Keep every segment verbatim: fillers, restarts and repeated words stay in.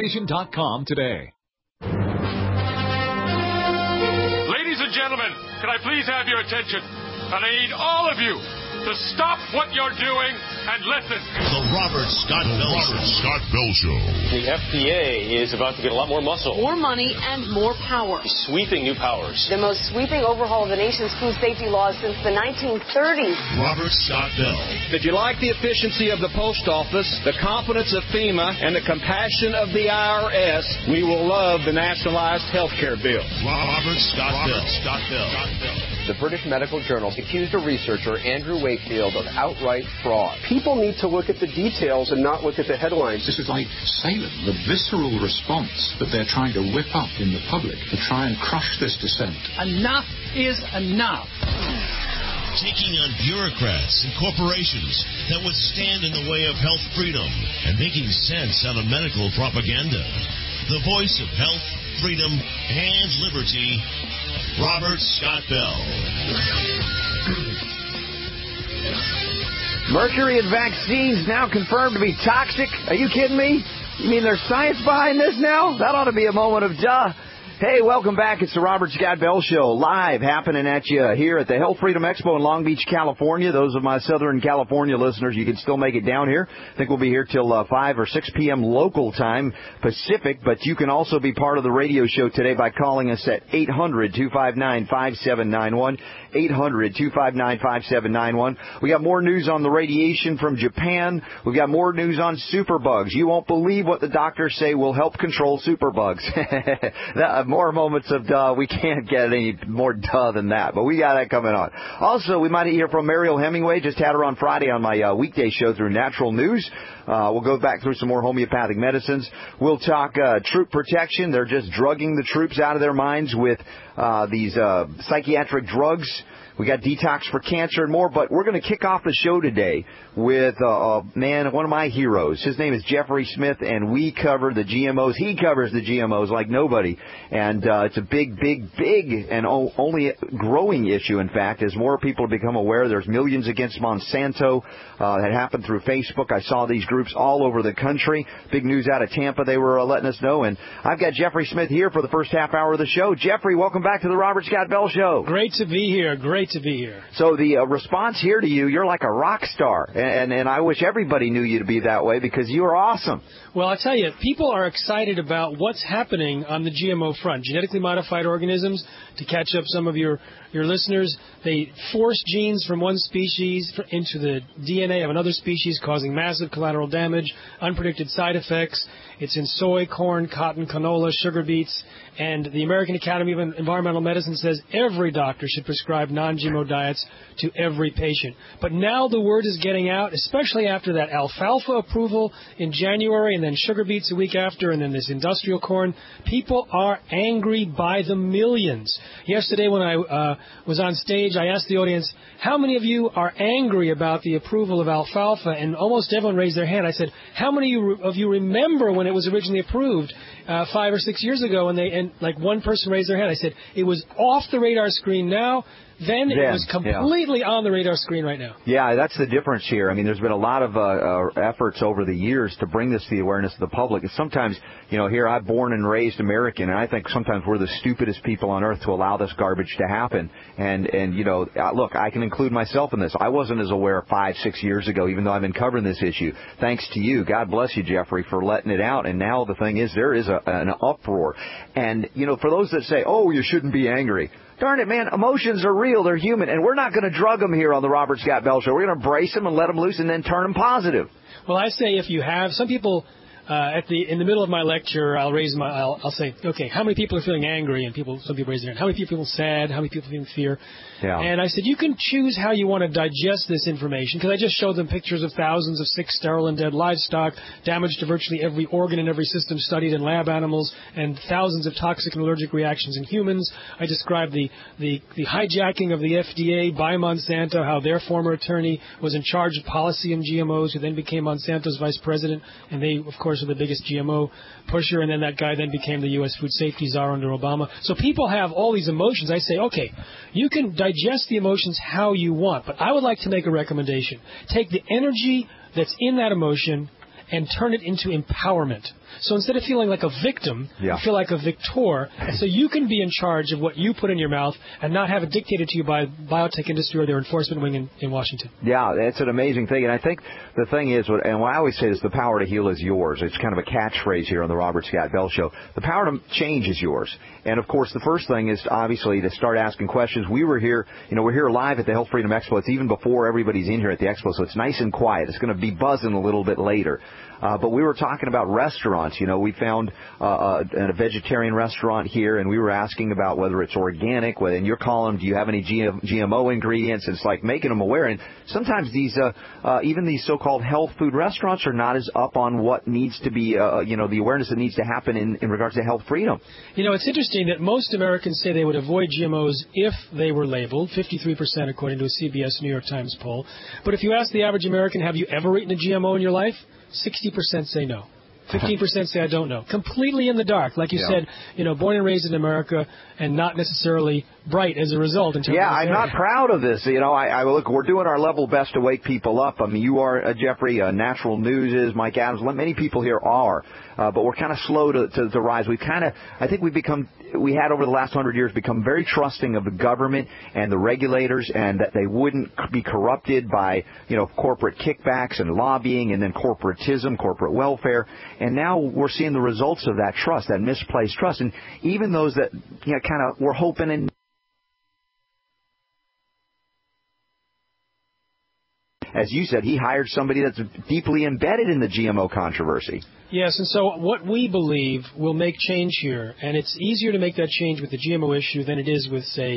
station dot com today. Ladies and gentlemen, can I please have your attention? And I need all of you to stop what you're doing and listen. The Robert Scott Bell Show. Scott Bell Show. The F D A is about to get a lot more muscle. More money and more power. Sweeping new powers. The most sweeping overhaul of the nation's food safety laws since the nineteen thirties. Robert Scott Bell. Did you like the efficiency of the post office, the competence of FEMA, and the compassion of the I R S? We will love the nationalized health care bill. Robert Scott Bell. Scott Bell. Scott Bell. The British Medical Journal accused a researcher, Andrew Wakefield, of outright fraud. People need to look at the details and not look at the headlines. This is like Salem, the visceral response that they're trying to whip up in the public to try and crush this dissent. Enough is enough. Taking on bureaucrats and corporations that would stand in the way of health freedom and making sense out of medical propaganda. The voice of health, freedom, and liberty, Robert Scott Bell. Mercury in vaccines now confirmed to be toxic. Are you kidding me? You mean there's science behind this now? That ought to be a moment of duh. Hey, welcome back. It's the Robert Scott Bell Show, live happening at you here at the Health Freedom Expo in Long Beach, California. Those of my Southern California listeners, you can still make it down here. I think we'll be here till uh, five or six p.m. local time, Pacific. But you can also be part of the radio show today by calling us at eight hundred, two five nine, five seven nine one, eight hundred, two five nine, five seven nine one. We got more news on the radiation from Japan. We've got more news on superbugs. You won't believe what the doctors say will help control superbugs. that, More moments of duh. We can't get any more duh than that, but we got that coming on. Also, we might hear from Mariel Hemingway. Just had her on Friday on my uh, weekday show through Natural News. Uh, we'll go back through some more homeopathic medicines. We'll talk uh, troop protection. They're just drugging the troops out of their minds with uh, these uh, psychiatric drugs. We got detox for cancer and more, but we're going to kick off the show today with uh, a man, one of my heroes. His name is Jeffrey Smith, and we cover the G M Os. He covers the G M Os like nobody, and uh, it's a big, big, big and o- only growing issue, in fact, as more people become aware. There's Millions Against Monsanto uh, that happened through Facebook. I saw these groups all over the country. Big news out of Tampa, they were uh, letting us know, and I've got Jeffrey Smith here for the first half hour of the show. Jeffrey, welcome back to the Robert Scott Bell Show. Great to be here. Great to be here. So the uh, response here to you, you're like a rock star, and, and I wish everybody knew you to be that way because you are awesome. Well, I tell you, people are excited about what's happening on the G M O front, genetically modified organisms. To catch up some of your, your listeners, they force genes from one species into the D N A of another species, causing massive collateral damage, unpredicted side effects. It's in soy, corn, cotton, canola, sugar beets, and the American Academy of Environmental Medicine says every doctor should prescribe non-G M O diets to every patient. But now the word is getting out, especially after that alfalfa approval in January and then sugar beets a week after and then this industrial corn. People are angry by the millions. Yesterday when I uh, was on stage, I asked the audience, how many of you are angry about the approval of alfalfa? And almost everyone raised their hand. I said, how many of you remember when it was originally approved uh, five or six years ago? And they and like one person raised their hand. I said, it was off the radar screen now. Then it was completely yeah. on the radar screen right now. Yeah, that's the difference here. I mean, there's been a lot of uh, uh, efforts over the years to bring this to the awareness of the public. And sometimes, you know, here I'm born and raised American, and I think sometimes we're the stupidest people on earth to allow this garbage to happen. And, and you know, look, I can include myself in this. I wasn't as aware five, six years ago, even though I've been covering this issue. Thanks to you. God bless you, Jeffrey, for letting it out. And now the thing is, there is a, an uproar. And, you know, for those that say, oh, you shouldn't be angry. Darn it, man, emotions are real, they're human, and we're not going to drug them here on the Robert Scott Bell Show. We're going to embrace them and let them loose and then turn them positive. Well, I say if you have, some people, uh, at the in the middle of my lecture, I'll raise my, I'll, I'll say, okay, how many people are feeling angry? And people, some people raise their hand. How many people are sad? How many people are feeling fear? Yeah. And I said, you can choose how you want to digest this information, because I just showed them pictures of thousands of sick, sterile, and dead livestock, damage to virtually every organ and every system studied in lab animals, and thousands of toxic and allergic reactions in humans. I described the, the, the hijacking of the F D A by Monsanto, how their former attorney was in charge of policy in G M Os, who then became Monsanto's vice president, and they, of course, are the biggest G M O pusher, and then that guy then became the U S food safety czar under Obama. So people have all these emotions. I say, okay, you can digest the emotions how you want, but I would like to make a recommendation. Take the energy that's in that emotion and turn it into empowerment. So instead of feeling like a victim, yeah. you feel like a victor. And so you can be in charge of what you put in your mouth and not have it dictated to you by biotech industry or their enforcement wing in, in Washington. Yeah, it's an amazing thing. And I think the thing is, and what I always say is the power to heal is yours. It's kind of a catchphrase here on the Robert Scott Bell Show. The power to change is yours. And, of course, the first thing is obviously to start asking questions. We were here, you know, we're here live at the Health Freedom Expo. It's even before everybody's in here at the Expo, so it's nice and quiet. It's going to be buzzing a little bit later. Uh, but we were talking about restaurants. You know, we found uh, a, a vegetarian restaurant here, and we were asking about whether it's organic. Whether, and you're calling them, do you have any G M O ingredients? It's like making them aware. And sometimes these, uh, uh, even these so-called health food restaurants are not as up on what needs to be, uh, you know, the awareness that needs to happen in, in regards to health freedom. You know, it's interesting that most Americans say they would avoid G M Os if they were labeled, fifty-three percent according to a C B S New York Times poll. But if you ask the average American, have you ever eaten a G M O in your life? sixty percent say no. fifteen percent say I don't know. Completely in the dark. Like you yeah. said, you know, born and raised in America and not necessarily bright as a result. In terms yeah, of I'm area. not proud of this. You know, I, I look, we're doing our level best to wake people up. I mean, you are, uh, Jeffrey, uh, Natural News is, Mike Adams, many people here are. Uh, but we're kind of slow to, to, to rise. We've kind of, I think we've become, we had over the last hundred years become very trusting of the government and the regulators, and that they wouldn't be corrupted by, you know, corporate kickbacks and lobbying and then corporatism, corporate welfare. And now we're seeing the results of that trust, that misplaced trust. And even those that, you know, kind of were hoping and as you said, he hired somebody that's deeply embedded in the G M O controversy. Yes, and so what we believe will make change here, and it's easier to make that change with the G M O issue than it is with, say,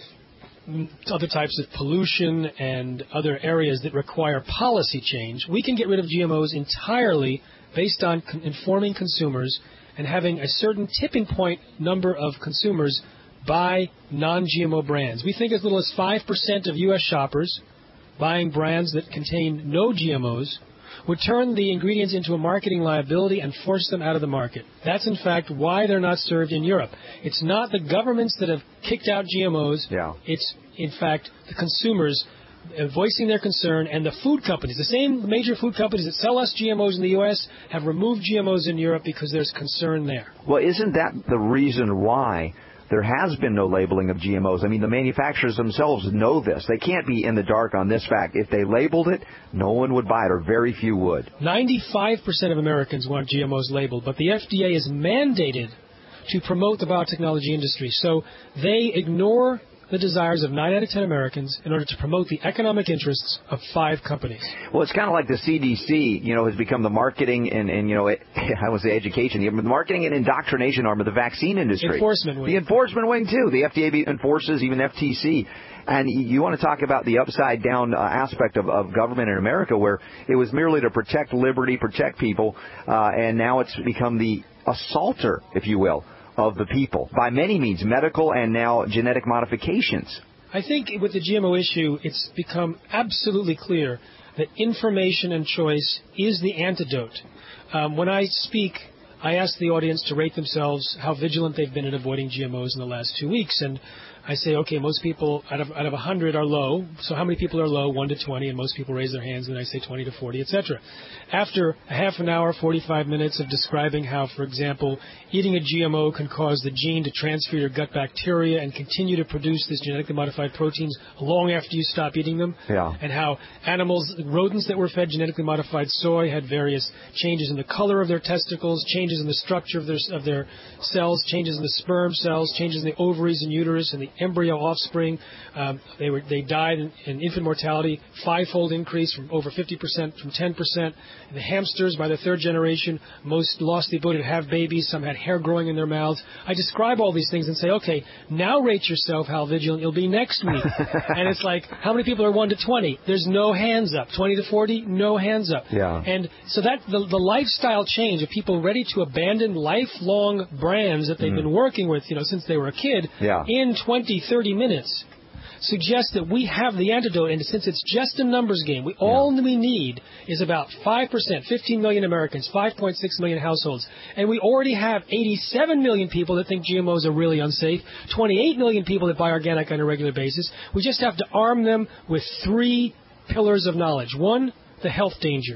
other types of pollution and other areas that require policy change. We can get rid of G M Os entirely based on con- informing consumers and having a certain tipping point number of consumers buy non-G M O brands. We think as little as five percent of U S shoppers buying brands that contain no G M Os would turn the ingredients into a marketing liability and force them out of the market. That's, in fact, why they're not served in Europe. It's not the governments that have kicked out G M Os. Yeah. It's, in fact, the consumers voicing their concern, and the food companies. The same major food companies that sell us G M Os in the U S have removed G M Os in Europe because there's concern there. Well, isn't that the reason why there has been no labeling of G M Os? I mean, the manufacturers themselves know this. They can't be in the dark on this fact. If they labeled it, no one would buy it, or very few would. ninety-five percent of Americans want G M Os labeled, but the F D A is mandated to promote the biotechnology industry. So they ignore the desires of nine out of ten Americans in order to promote the economic interests of five companies. Well, it's kind of like the C D C, you know, has become the marketing and, and you know, it, I would say education, the marketing and indoctrination arm of the vaccine industry. Enforcement wing. The enforcement wing, too. The F D A enforces, even F T C. And you want to talk about the upside-down uh, aspect of, of government in America, where it was merely to protect liberty, protect people, uh, and now it's become the assaulter, if you will, of the people, by many means, medical and now genetic modifications. I think with the G M O issue, it's become absolutely clear that information and choice is the antidote. Um, when I speak, I ask the audience to rate themselves how vigilant they've been in avoiding G M Os in the last two weeks. And I say, okay, most people out of out of one hundred are low. So how many people are low? one to twenty, and most people raise their hands, and I say twenty to forty, et cetera. After a half an hour, forty-five minutes of describing how, for example, eating a G M O can cause the gene to transfer your gut bacteria and continue to produce these genetically modified proteins long after you stop eating them, yeah. and how animals, rodents that were fed genetically modified soy had various changes in the color of their testicles, changes in the structure of their of their cells, changes in the sperm cells, changes in the ovaries and uterus and the embryo offspring. Um, they were they died in, in infant mortality, fivefold increase from over fifty percent from ten percent. The hamsters, by the third generation, most lost the ability to have babies. Some had hair growing in their mouths. I describe all these things and say, okay, now rate yourself how vigilant you'll be next week. And it's like, how many people are one to twenty? There's no hands up. twenty to forty, no hands up. Yeah. And so that the, the lifestyle change of people ready to abandon lifelong brands that they've mm. been working with, you know, since they were a kid, yeah. in twenty, thirty minutes suggests that we have the antidote, and since it's just a numbers game, we all yeah. we need is about five percent, fifteen million Americans, five point six million households, and we already have eighty-seven million people that think G M Os are really unsafe, twenty-eight million people that buy organic on a regular basis. We just have to arm them with three pillars of knowledge. One, the health dangers.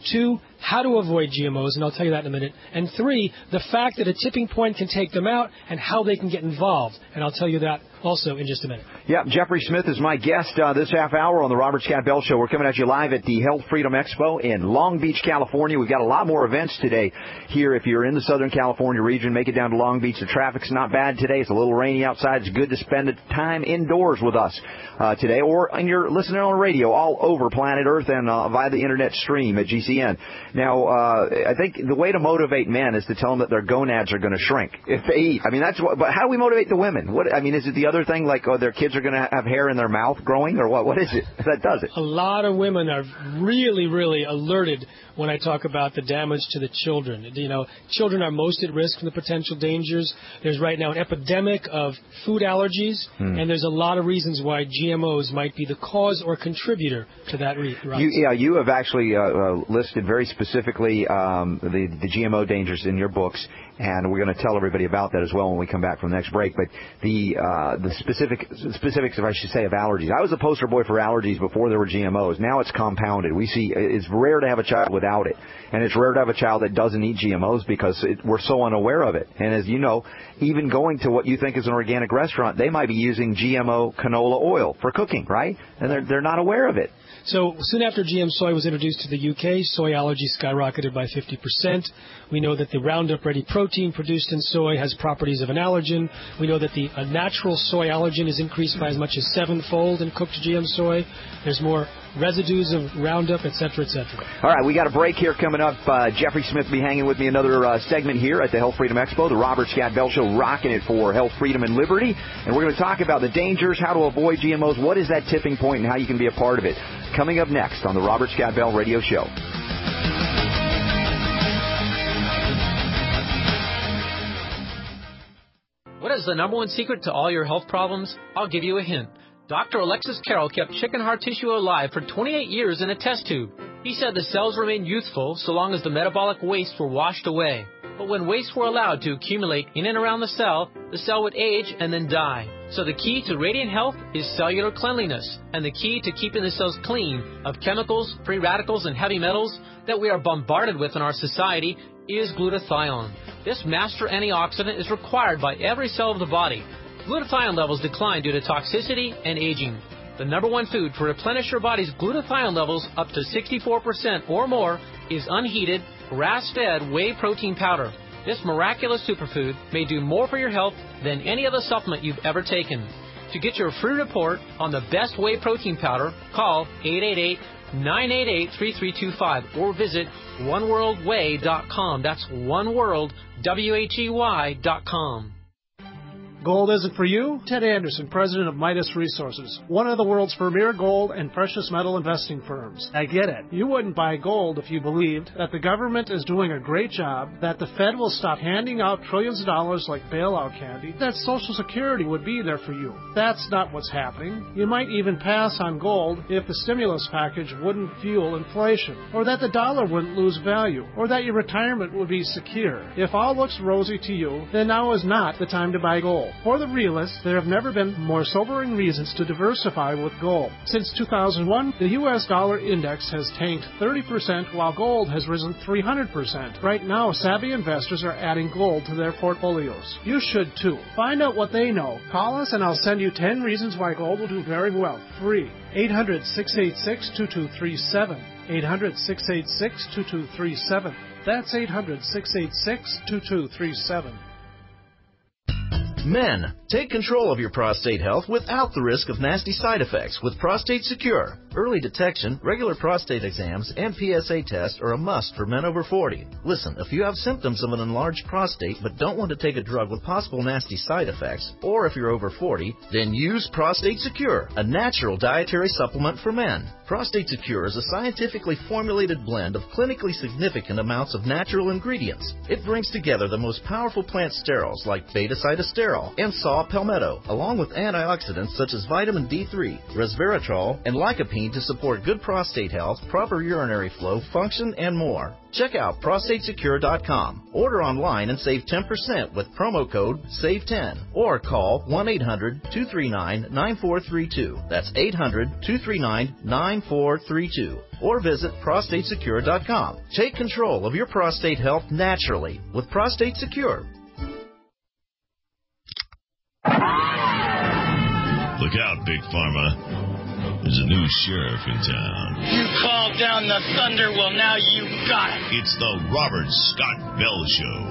Two, how to avoid G M Os, and I'll tell you that in a minute. And three, the fact that a tipping point can take them out and how they can get involved, and I'll tell you that also in just a minute. Yeah, Jeffrey Smith is my guest uh, this half hour on the Robert Scott Bell Show. We're coming at you live at the Health Freedom Expo in Long Beach, California. We've got a lot more events today here. If you're in the Southern California region, make it down to Long Beach. The traffic's not bad today. It's a little rainy outside. It's good to spend time indoors with us uh, today, or and you're listening on radio all over planet Earth and uh, via the internet stream at G C N. Now, uh, I think the way to motivate men is to tell them that their gonads are going to shrink if they eat. I mean, that's what. But how do we motivate the women? What I mean, is it the other thing, like, oh, their kids are going to have hair in their mouth growing, or what? What is it that does it? A lot of women are really, really alerted when I talk about the damage to the children. You know, children are most at risk from the potential dangers. There's right now an epidemic of food allergies, hmm. and there's a lot of reasons why G M Os might be the cause or contributor to that rise. You, yeah, you have actually uh, uh, listed very specifically um, the, the G M O dangers in your books, and we're going to tell everybody about that as well when we come back from the next break. But the uh, the specific specifics, if I should say, of allergies. I was a poster boy for allergies before there were G M Os. Now it's compounded. We see it's rare to have a child without it, and it's rare to have a child that doesn't eat G M Os because it, we're so unaware of it. And as you know, even going to what you think is an organic restaurant, they might be using G M O canola oil for cooking, right? And they're they're not aware of it. So soon after G M soy was introduced to the U K, soy allergies skyrocketed by fifty percent. We know that the Roundup Ready protein produced in soy has properties of an allergen. We know that the uh, natural soy allergen is increased by as much as sevenfold in cooked G M soy. There's more residues of Roundup, et cetera, et cetera. All right, we got a break here coming up. Uh, Jeffrey Smith will be hanging with me another uh, segment here at the Health Freedom Expo, the Robert Scott Bell Show, rocking it for health, freedom, and liberty. And we're going to talk about the dangers, how to avoid G M Os, what is that tipping point, and how you can be a part of it. Coming up next on the Robert Scott Bell Radio Show. What is the number one secret to all your health problems? I'll give you a hint. Doctor Alexis Carroll kept chicken heart tissue alive for twenty-eight years in a test tube. He said the cells remained youthful so long as the metabolic wastes were washed away. But when wastes were allowed to accumulate in and around the cell, the cell would age and then die. So the key to radiant health is cellular cleanliness, and the key to keeping the cells clean of chemicals, free radicals, and heavy metals that we are bombarded with in our society is glutathione. This master antioxidant is required by every cell of the body. Glutathione levels decline due to toxicity and aging. The number one food to replenish your body's glutathione levels up to sixty-four percent or more is unheated, grass-fed whey protein powder. This miraculous superfood may do more for your health than any other supplement you've ever taken. To get your free report on the best whey protein powder, call eight eight eight, nine eight eight, three three two five or visit one world whey dot com. That's oneworld, W H E Y dot com. Gold isn't for you? Ted Anderson, president of Midas Resources, one of the world's premier gold and precious metal investing firms. I get it. You wouldn't buy gold if you believed that the government is doing a great job, that the Fed will stop handing out trillions of dollars like bailout candy, that Social Security would be there for you. That's not what's happening. You might even pass on gold if the stimulus package wouldn't fuel inflation, or that the dollar wouldn't lose value, or that your retirement would be secure. If all looks rosy to you, then now is not the time to buy gold. For the realists, there have never been more sobering reasons to diversify with gold. Since two thousand one, the U S dollar index has tanked thirty percent while gold has risen three hundred percent. Right now, savvy investors are adding gold to their portfolios. You should too. Find out what they know. Call us and I'll send you ten reasons why gold will do very well. Free. eight hundred, six eight six, two two three seven. eight hundred, six eight six, two two three seven. That's eight hundred, six eight six, two two three seven. Men, take control of your prostate health without the risk of nasty side effects with Prostate Secure. Early detection, regular prostate exams, and P S A tests are a must for men over forty. Listen, if you have symptoms of an enlarged prostate but don't want to take a drug with possible nasty side effects, or if you're over forty, then use Prostate Secure, a natural dietary supplement for men. Prostate Secure is a scientifically formulated blend of clinically significant amounts of natural ingredients. It brings together the most powerful plant sterols like beta-cytosterol, Carol, and saw palmetto, along with antioxidants such as vitamin D three, resveratrol, and lycopene to support good prostate health, proper urinary flow, function, and more. Check out prostate secure dot com. Order online and save ten percent with promo code save ten or call one eight hundred two three nine nine four three two. That's eight hundred two three nine nine four three two. Or visit prostate secure dot com. Take control of your prostate health naturally with Prostate Secure. Look out, Big Pharma. There's a new sheriff in town. You called down the thunder, well, now you got it. It's the Robert Scott Bell Show.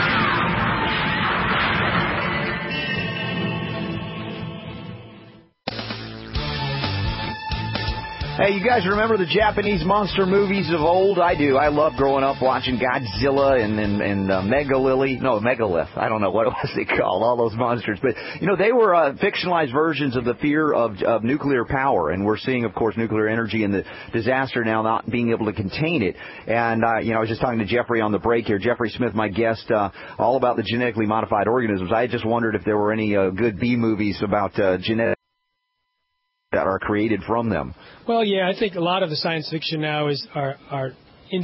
Hey, you guys remember the Japanese monster movies of old? I do. I love growing up watching Godzilla and and, and uh, Megalili. No, Megalith. I don't know what it was they called, all those monsters. But, you know, they were uh, fictionalized versions of the fear of, of nuclear power. And we're seeing, of course, nuclear energy and the disaster now not being able to contain it. And, uh, you know, I was just talking to Jeffrey on the break here. Jeffrey Smith, my guest, uh, all about the genetically modified organisms. I just wondered if there were any uh, good B movies about uh, genetic that are created from them. Well, yeah, I think a lot of the science fiction now is are are in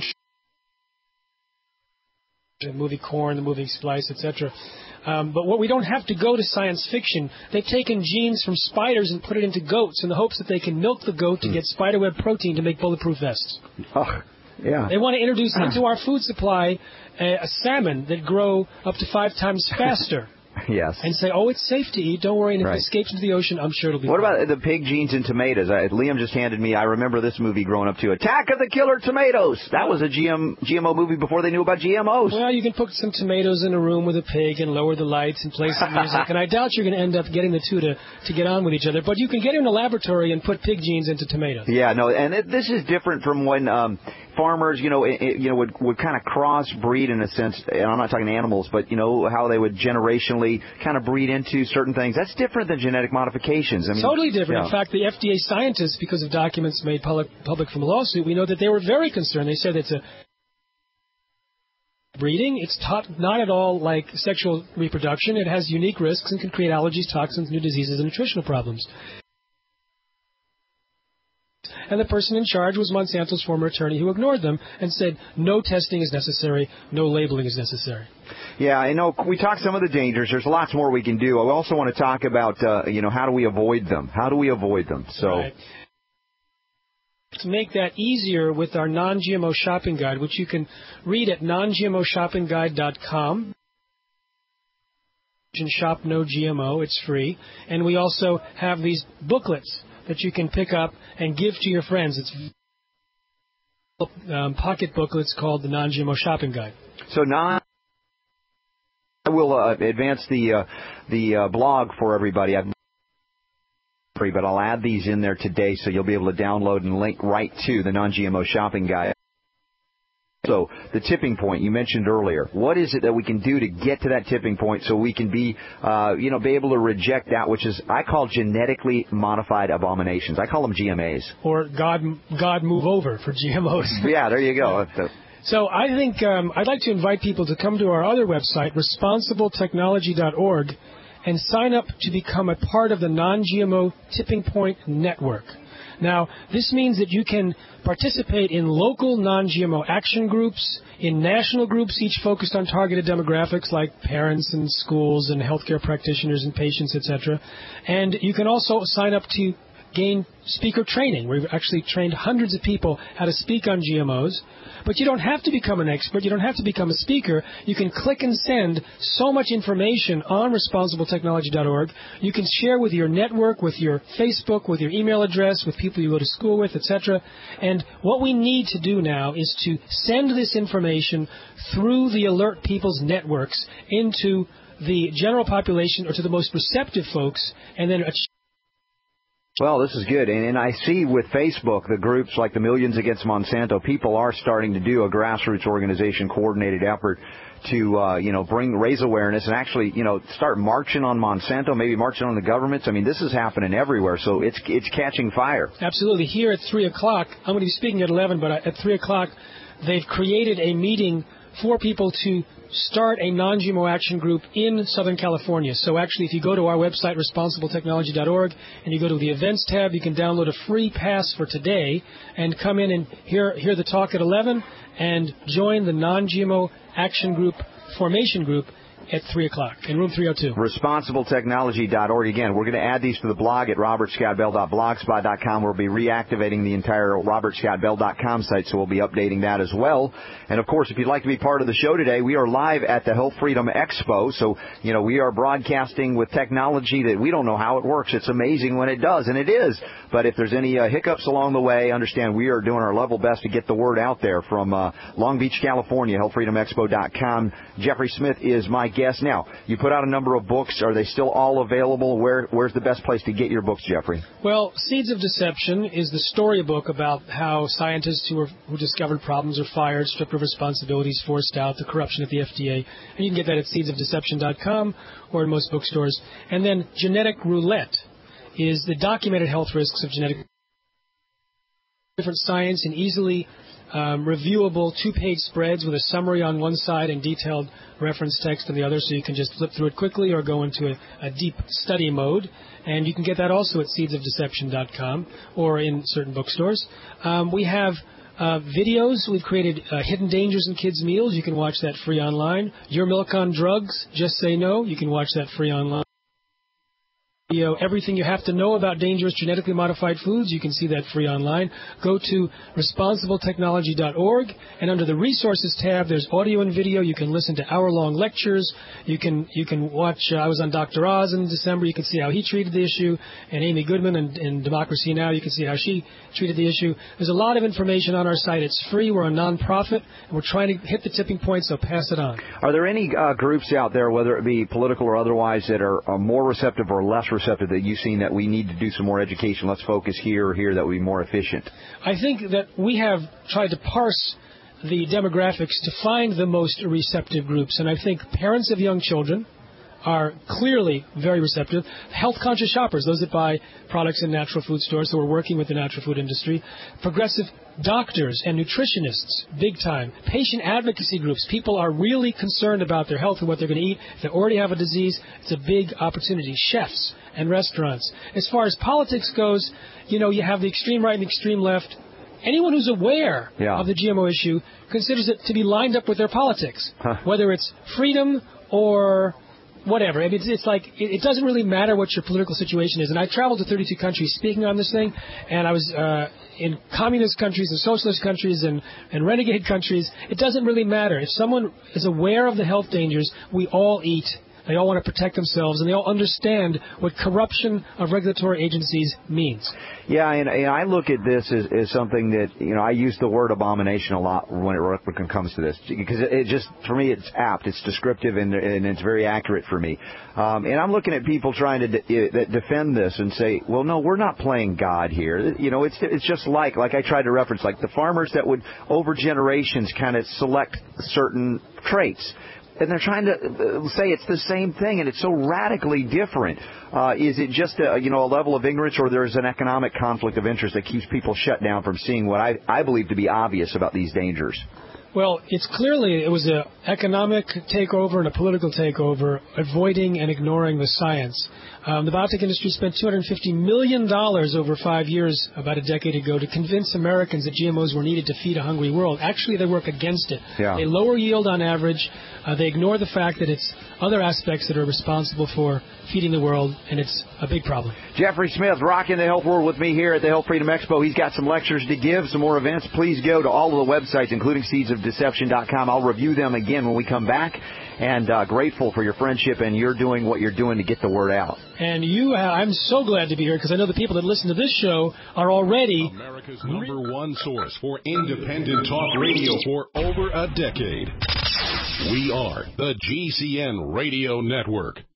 the movie Corn, the movie Splice, et cetera. Um, but what we don't have to go to science fiction. They've taken genes from spiders and put it into goats in the hopes that they can milk the goat to get spiderweb protein to make bulletproof vests. Oh, yeah. They want to introduce into our food supply a, a salmon that grow up to five times faster. Yes. And say, oh, it's safe to eat. Don't worry. And if right. it escapes into the ocean, I'm sure it'll be What fine. about the pig genes in tomatoes? I, Liam just handed me, I remember this movie growing up, too. Attack of the Killer Tomatoes. That was a G M, G M O movie before they knew about G M Os. Well, you can put some tomatoes in a room with a pig and lower the lights and play some music. And I doubt you're going to end up getting the two to, to get on with each other. But you can get in a laboratory and put pig genes into tomatoes. Yeah, no, and it, this is different from when um, farmers, you know, it, it, you know, would, would kind of crossbreed in a sense. And I'm not talking animals, but, you know, how they would generationally kind of breed into certain things. That's different than genetic modifications. I mean, totally different. Yeah. In fact, the F D A scientists, because of documents made public, public from a lawsuit, we know that they were very concerned. They said it's a breeding. It's taught not at all like sexual reproduction. It has unique risks and can create allergies, toxins, new diseases, and nutritional problems. And the person in charge was Monsanto's former attorney who ignored them and said no testing is necessary, no labeling is necessary. Yeah, I know. We talked some of the dangers. There's lots more we can do. I also want to talk about, uh, you know, how do we avoid them? How do we avoid them? So. Right. To make that easier with our non G M O shopping guide, which you can read at non G M O shopping guide dot com. And shop no G M O. It's free. And we also have these booklets that you can pick up and give to your friends. It's um, pocket booklets called the non G M O Shopping Guide. So non, I will uh, advance the uh, the uh, blog for everybody. I've free, but I'll add these in there today, so you'll be able to download and link right to the non G M O Shopping Guide. So the tipping point you mentioned earlier, what is it that we can do to get to that tipping point so we can be, uh, you know, be able to reject that which is, I call genetically modified abominations. I call them G M As. Or God, God move over for G M Os. Yeah, there you go. So I think um, I'd like to invite people to come to our other website, responsible technology dot org, and sign up to become a part of the non G M O Tipping Point Network. Now, this means that you can participate in local non G M O action groups, in national groups, each focused on targeted demographics like parents and schools and healthcare practitioners and patients, et cetera. And you can also sign up to gain speaker training. We've actually trained hundreds of people how to speak on G M Os. But you don't have to become an expert. You don't have to become a speaker. You can click and send so much information on responsible technology dot org. You can share with your network, with your Facebook, with your email address, with people you go to school with, et cetera. And what we need to do now is to send this information through the alert people's networks into the general population or to the most receptive folks, and then achieve. Well, this is good. And, and I see with Facebook, the groups like the Millions Against Monsanto, people are starting to do a grassroots organization coordinated effort to, uh, you know, bring, raise awareness and actually, you know, start marching on Monsanto, maybe marching on the governments. I mean, this is happening everywhere, so it's it's catching fire. Absolutely. Here at three o'clock, I'm going to be speaking at eleven, but at three o'clock, they've created a meeting for people to start a non-G M O action group in Southern California. So actually, if you go to our website, responsible technology dot org, and you go to the events tab, you can download a free pass for today and come in and hear, hear the talk at eleven and join the non-G M O action group formation group at three o'clock in room three oh two. responsible technology dot org. Again, we're going to add these to the blog at robert scott bell dot blogspot dot com. We'll be reactivating the entire robert scott bell dot com site, so we'll be updating that as well. And, of course, if you'd like to be part of the show today, we are live at the Health Freedom Expo. So, you know, we are broadcasting with technology that we don't know how it works. It's amazing when it does, and it is. But if there's any uh, hiccups along the way, understand we are doing our level best to get the word out there from uh, Long Beach, California, health freedom expo dot com. Jeffrey Smith is my guest. Now, you put out a number of books. Are they still all available? Where, where's the best place to get your books, Jeffrey? Well, Seeds of Deception is the storybook about how scientists who, are, who discovered problems are fired, stripped of responsibilities, forced out, the corruption at the F D A. And you can get that at seeds of deception dot com or in most bookstores. And then Genetic Roulette is the documented health risks of genetic different science and easily um, reviewable two-page spreads with a summary on one side and detailed reference text on the other, so you can just flip through it quickly or go into a, a deep study mode. And you can get that also at seeds of deception dot com or in certain bookstores. Um, we have uh, videos. We've created uh, Hidden Dangers in Kids' Meals. You can watch that free online. Your Milk on Drugs, Just Say No. You can watch that free online. Video, everything you have to know about dangerous genetically modified foods, you can see that free online. Go to responsible technology dot org, and under the resources tab, there's audio and video. You can listen to hour-long lectures. You can you can watch. Uh, I was on Doctor Oz in December. You can see how he treated the issue, and Amy Goodman and, and Democracy Now. You can see how she treated the issue. There's a lot of information on our site. It's free. We're a nonprofit, and we're trying to hit the tipping point. So pass it on. Are there any uh, groups out there, whether it be political or otherwise, that are, are more receptive or less receptive that you've seen that we need to do some more education, let's focus here or here, that would be more efficient? I think that we have tried to parse the demographics to find the most receptive groups, and I think parents of young children are clearly very receptive. Health-conscious shoppers, those that buy products in natural food stores, so we're working with the natural food industry. Progressive doctors and nutritionists, big time. Patient advocacy groups. People are really concerned about their health and what they're going to eat. If they already have a disease, it's a big opportunity. Chefs and restaurants. As far as politics goes, you know, you have the extreme right and the extreme left. Anyone who's aware yeah. of the G M O issue considers it to be lined up with their politics, huh. whether it's freedom or whatever. I mean, it's, it's like, it, it doesn't really matter what your political situation is. And I traveled to thirty-two countries speaking on this thing, and I was uh, in communist countries and socialist countries and, and renegade countries. It doesn't really matter. If someone is aware of the health dangers, we all eat. They all want to protect themselves, and they all understand what corruption of regulatory agencies means. Yeah, and, and I look at this as, as something that, you know, I use the word abomination a lot when it, when it comes to this, because it, it just, for me, it's apt, it's descriptive, and, and it's very accurate for me. Um, and I'm looking at people trying to de- that defend this and say, well, no, we're not playing God here. You know, it's it's just like, like I tried to reference, like the farmers that would, over generations, kind of select certain traits. And they're trying to say it's the same thing, and it's so radically different. Uh, is it just a, you know, a level of ignorance, or there's an economic conflict of interest that keeps people shut down from seeing what I, I believe to be obvious about these dangers? Well, it's clearly it was an economic takeover and a political takeover, avoiding and ignoring the science. Um, the biotech industry spent two hundred fifty million dollars over five years, about a decade ago, to convince Americans that G M Os were needed to feed a hungry world. Actually, they work against it. Yeah. They lower yield on average. Uh, they ignore the fact that it's other aspects that are responsible for feeding the world, and it's a big problem. Jeffrey Smith, rocking the health world with me here at the Health Freedom Expo. He's got some lectures to give, some more events. Please go to all of the websites, including seeds of deception dot com. I'll review them again when we come back. And uh, grateful for your friendship, and you're doing what you're doing to get the word out. And you, uh, I'm so glad to be here, because I know the people that listen to this show are already America's number one source for independent talk radio for over a decade. We are the G C N Radio Network.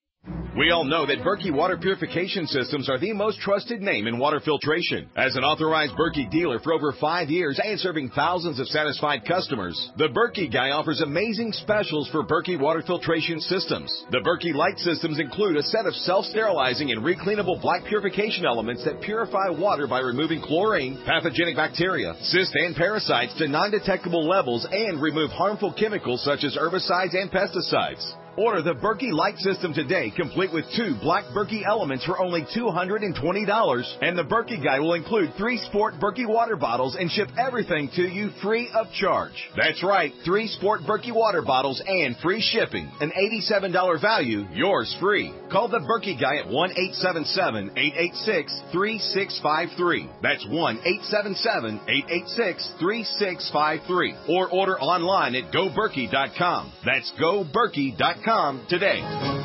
We all know that Berkey water purification systems are the most trusted name in water filtration. As an authorized Berkey dealer for over five years and serving thousands of satisfied customers, the Berkey Guy offers amazing specials for Berkey water filtration systems. The Berkey Light systems include a set of self-sterilizing and recleanable black purification elements that purify water by removing chlorine, pathogenic bacteria, cysts, and parasites to non-detectable levels and remove harmful chemicals such as herbicides and pesticides. Order the Berkey Light system today, complete with two black Berkey elements for only two hundred twenty dollars. And the Berkey Guy will include three Sport Berkey water bottles and ship everything to you free of charge. That's right, three Sport Berkey water bottles and free shipping. An eighty-seven dollars value, yours free. Call the Berkey Guy at one eight seven seven, eight eight six, three six five three. That's one eight seven seven, eight eight six, three six five three. Or order online at go berkey dot com. That's go berkey dot com today.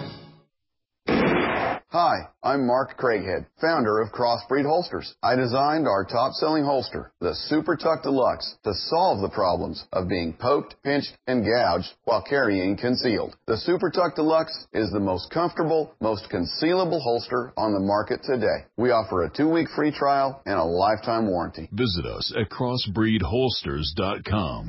Hi, I'm Mark Craighead, founder of Crossbreed Holsters. I designed our top-selling holster, the Super Tuck Deluxe, to solve the problems of being poked, pinched, and gouged while carrying concealed. The Super Tuck Deluxe is the most comfortable, most concealable holster on the market today. We offer a two-week free trial and a lifetime warranty. Visit us at crossbreed holsters dot com.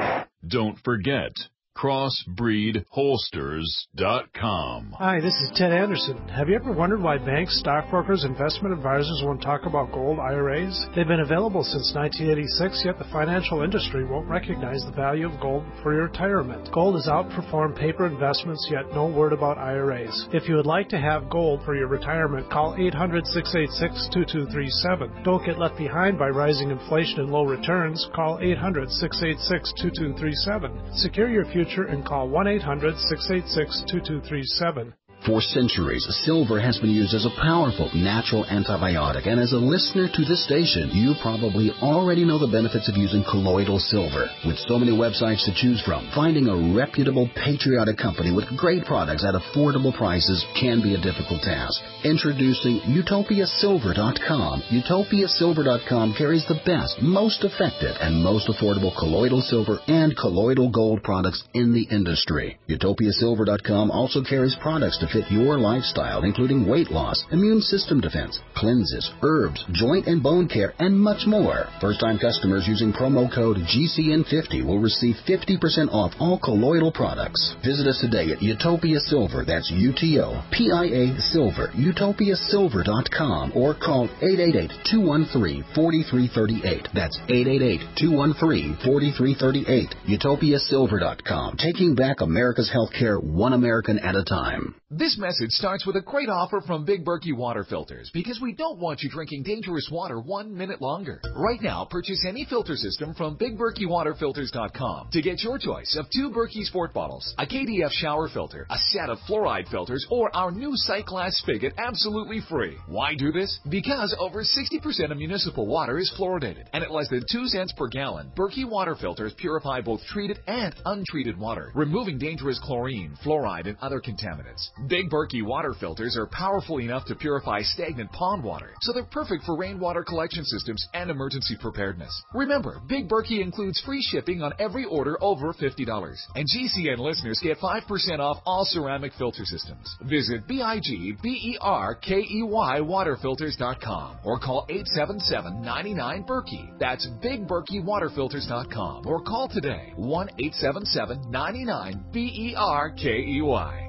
Don't forget, crossbreed holsters dot com. Hi, this is Ted Anderson. Have you ever wondered why banks, stockbrokers, investment advisors won't talk about gold I R As? They've been available since nineteen eighty-six, yet the financial industry won't recognize the value of gold for your retirement. Gold has outperformed paper investments, yet no word about I R As. If you would like to have gold for your retirement, call eight hundred, six eight six, two two three seven. Don't get left behind by rising inflation and low returns. Call eight hundred, six eight six, two two three seven. Secure your future and call one eight hundred, six eight six, two two three seven. For centuries, silver has been used as a powerful natural antibiotic, and as a listener to this station, you probably already know the benefits of using colloidal silver. With so many websites to choose from, finding a reputable, patriotic company with great products at affordable prices can be a difficult task. Introducing Utopia Silver dot com. Utopia Silver dot com carries the best, most effective, and most affordable colloidal silver and colloidal gold products in the industry. Utopia Silver dot com also carries products to fit your lifestyle, including weight loss, immune system defense, cleanses, herbs, joint and bone care, and much more. First-time customers using promo code G C N fifty will receive fifty percent off all colloidal products. Visit us today at Utopia Silver, that's U T O P I A Silver, Utopia Silver dot com, or call eight eight eight, two one three, four three three eight. That's eight eight eight, two one three, four three three eight. Utopia Silver dot com, taking back America's healthcare one American at a time. This message starts with a great offer from Big Berkey Water Filters, because we don't want you drinking dangerous water one minute longer. Right now, purchase any filter system from Big Berkey Water Filters dot com to get your choice of two Berkey Sport bottles, a K D F shower filter, a set of fluoride filters, or our new sight glass spigot absolutely free. Why do this? Because over sixty percent of municipal water is fluoridated, and at less than two cents per gallon, Berkey Water Filters purify both treated and untreated water, removing dangerous chlorine, fluoride, and other contaminants. Big Berkey water filters are powerful enough to purify stagnant pond water, so they're perfect for rainwater collection systems and emergency preparedness. Remember, Big Berkey includes free shipping on every order over fifty dollars. And G C N listeners get five percent off all ceramic filter systems. Visit B I G B E R K E Y water filters dot com or call eight seven seven, nine nine, Berkey. That's Big Berkey water filters dot com or call today, one eight seven seven, nine nine, B E R K E Y.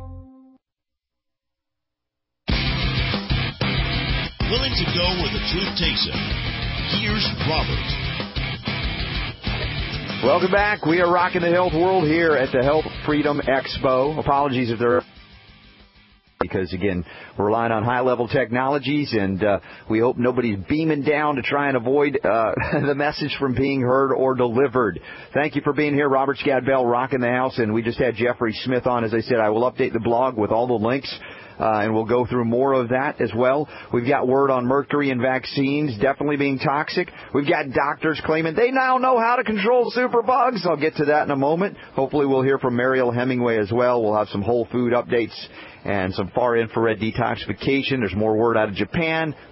Willing to go where the truth takes him. Here's Robert. Welcome back. We are rocking the health world here at the Health Freedom Expo. Apologies if there are... because, again, we're relying on high-level technologies, and uh, we hope nobody's beaming down to try and avoid uh, the message from being heard or delivered. Thank you for being here. Robert Scott Bell, rocking the house, and we just had Jeffrey Smith on. As I said, I will update the blog with all the links. Uh, and we'll go through more of that as well. We've got word on mercury and vaccines definitely being toxic. We've got doctors claiming they now know how to control superbugs. I'll get to that in a moment. Hopefully we'll hear from Mariel Hemingway as well. We'll have some whole food updates and some far infrared detoxification. There's more word out of Japan.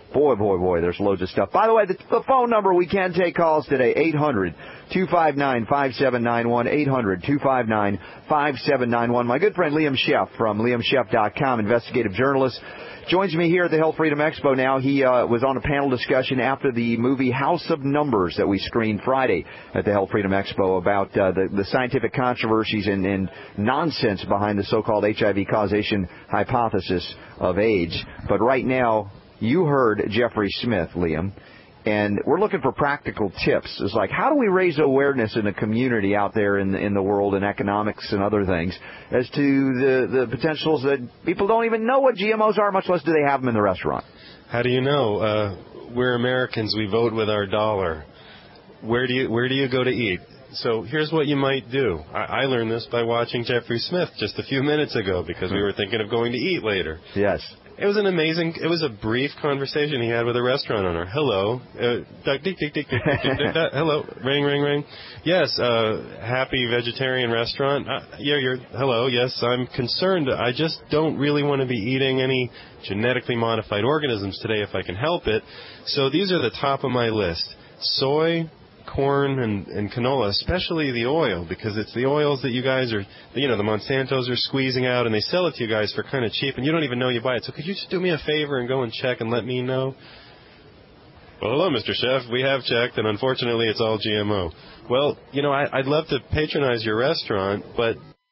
Boy, boy, boy, there's loads of stuff. By the way, the, the phone number we can take calls today, eight hundred, two five nine, five seven nine one, eight hundred, two five nine, five seven nine one. My good friend Liam Sheff from liam sheff dot com, investigative journalist, joins me here at the Health Freedom Expo now. He uh, was on a panel discussion after the movie House of Numbers that we screened Friday at the Health Freedom Expo about uh, the, the scientific controversies and, and nonsense behind the so-called H I V causation hypothesis of AIDS. But right now, you heard Jeffrey Smith, Liam, and we're looking for practical tips. It's like, how do we raise awareness in the community out there in the, in the world in economics and other things as to the, the potentials that people don't even know what G M Os are, much less do they have them in the restaurant? How do you know? Uh, we're Americans. We vote with our dollar. Where do you where do you go to eat? So here's what you might do. I, I learned this by watching Jeffrey Smith just a few minutes ago because we were thinking of going to eat later. Yes. It was an amazing, it was a brief conversation he had with a restaurant owner. Hello. Uh, duck, dick, dick, dick, dick, dick, dick, dick, hello. Ring, ring, ring. Yes, uh, happy vegetarian restaurant. Uh, yeah, you're, hello. Yes, I'm concerned. I just don't really want to be eating any genetically modified organisms today if I can help it. So these are the top of my list. Soy, corn, and, and canola, especially the oil, because it's the oils that you guys are, you know, the Monsantos are squeezing out, and they sell it to you guys for kind of cheap, and you don't even know you buy it. So could you just do me a favor and go and check and let me know? Well, hello, Mister Chef. We have checked, and unfortunately it's all G M O. Well, you know, I, I'd love to patronize your restaurant, but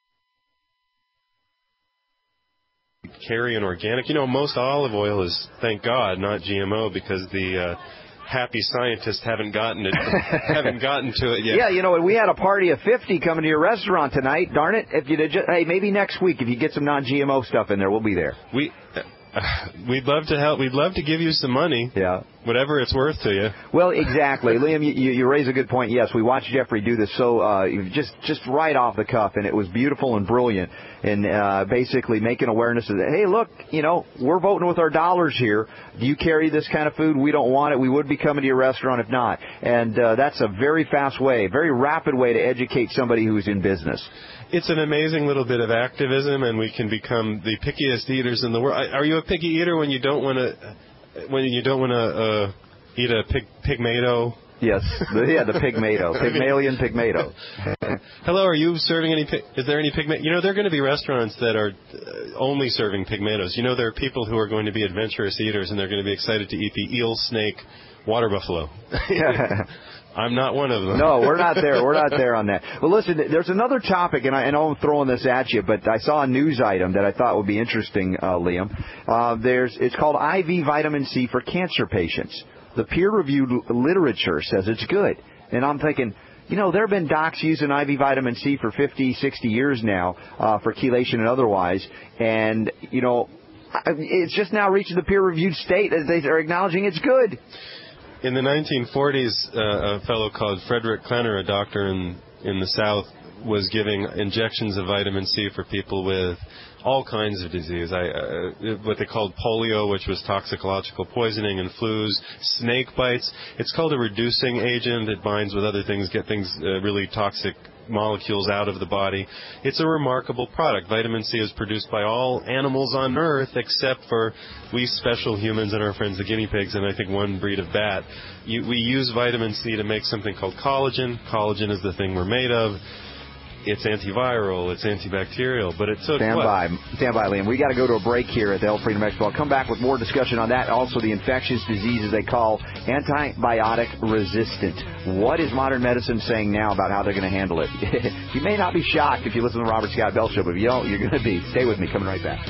carry an organic. You know, most olive oil is, thank God, not G M O because the uh, happy scientists haven't gotten it, haven't gotten to it yet. Yeah, you know, we had a party of fifty coming to your restaurant tonight. Darn it! If you did, just, hey, maybe next week if you get some non-G M O stuff in there, we'll be there. We. Uh, we'd love to help. We'd love to give you some money. Yeah. Whatever it's worth to you. Well, exactly. Liam, you, you raise a good point. Yes, we watched Jeffrey do this so uh, just just right off the cuff, and it was beautiful and brilliant. And uh, basically making awareness of that. Hey, look, you know, we're voting with our dollars here. Do you carry this kind of food? We don't want it. We would be coming to your restaurant if not. And uh, that's a very fast way, very rapid way to educate somebody who's in business. It's an amazing little bit of activism, and we can become the pickiest eaters in the world. Are you a picky eater when you don't want to when you don't want to uh, eat a pig pigmato? Yes, the, yeah, the pigmato, Pygmalion pigmato. Hello, are you serving any? Is there any pigmato? You know, there are going to be restaurants that are only serving pigmatos. You know, there are people who are going to be adventurous eaters, and they're going to be excited to eat the eel, snake, water buffalo. I'm not one of them. No, we're not there. We're not there on that. Well, listen, there's another topic, and I, and I'm throwing this at you, but I saw a news item that I thought would be interesting, uh, Liam. Uh, there's, it's called I V vitamin C for cancer patients. The peer-reviewed literature says it's good. And I'm thinking, you know, there have been docs using I V vitamin C for fifty, sixty years now, uh, for chelation and otherwise, and, you know, it's just now reaching the peer-reviewed state as they are acknowledging it's good. In the nineteen forties, uh, a fellow called Frederick Klenner, a doctor in, in the South, was giving injections of vitamin C for people with all kinds of disease. I, uh, what they called polio, which was toxicological poisoning, and flus, snake bites. It's called a reducing agent. It binds with other things, get things uh, really toxic molecules out of the body. It's a remarkable product. Vitamin C is produced by all animals on Earth except for we special humans and our friends the guinea pigs and I think one breed of bat. You, we use vitamin C to make something called collagen. Collagen is the thing we're made of. It's antiviral, it's antibacterial, but it's... So Stand what? by. Stand by, Liam. We got to go to a break here at the Health Freedom Expo. I'll come back with more discussion on that. Also, the infectious diseases they call antibiotic resistant. What is modern medicine saying now about how they're going to handle it? You may not be shocked if you listen to the Robert Scott Bell Show, but if you don't, you're going to be. Stay with me. Coming right back.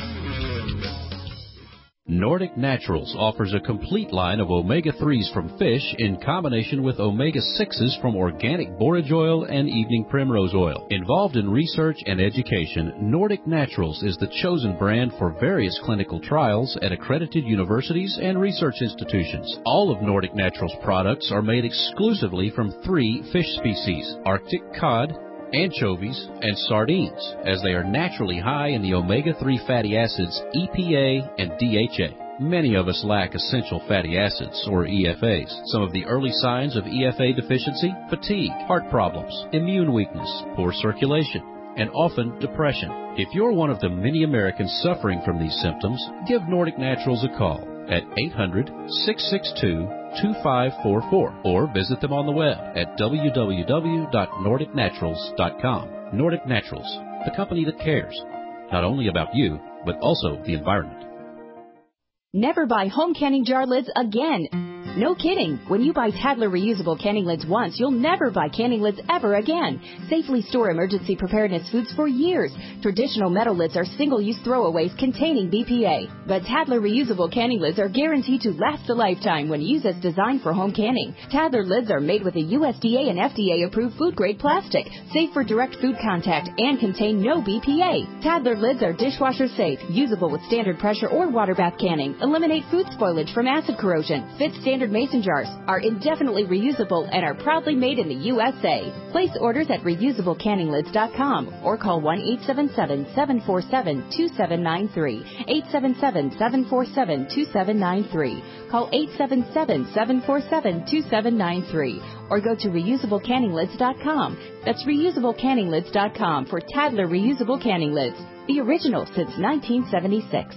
Nordic Naturals offers a complete line of omega threes from fish in combination with omega sixes from organic borage oil and evening primrose oil. Involved in research and education, Nordic Naturals is the chosen brand for various clinical trials at accredited universities and research institutions. All of Nordic Naturals products are made exclusively from three fish species: Arctic cod, anchovies, and sardines, as they are naturally high in the omega three fatty acids E P A and D H A. Many of us lack essential fatty acids, or E F As. Some of the early signs of E F A deficiency: fatigue, heart problems, immune weakness, poor circulation, and often depression. If you're one of the many Americans suffering from these symptoms, give Nordic Naturals a call. at eight hundred, six six two, two five four four or visit them on the web at w w w dot nordic naturals dot com. Nordic Naturals, the company that cares, not only about you, but also the environment. Never buy home canning jar lids again. No kidding. When you buy Tadler reusable canning lids once, you'll never buy canning lids ever again. Safely store emergency preparedness foods for years. Traditional metal lids are single-use throwaways containing B P A. But Tadler reusable canning lids are guaranteed to last a lifetime when used as designed for home canning. Tadler lids are made with a U S D A and F D A-approved food-grade plastic, safe for direct food contact, and contain no B P A. Tadler lids are dishwasher safe, usable with standard pressure or water bath canning, eliminate food spoilage from acid corrosion, fit standard mason jars, are indefinitely reusable, and are proudly made in the U S A. Place orders at reusable canning lids dot com or call one eight seven seven, seven four seven, two seven nine three, eight seven seven, seven four seven, two seven nine three. Call eight seven seven, seven four seven, two seven nine three or go to reusable canning lids dot com. That's reusable canning lids dot com for Tadler reusable canning lids, the original since nineteen seventy-six.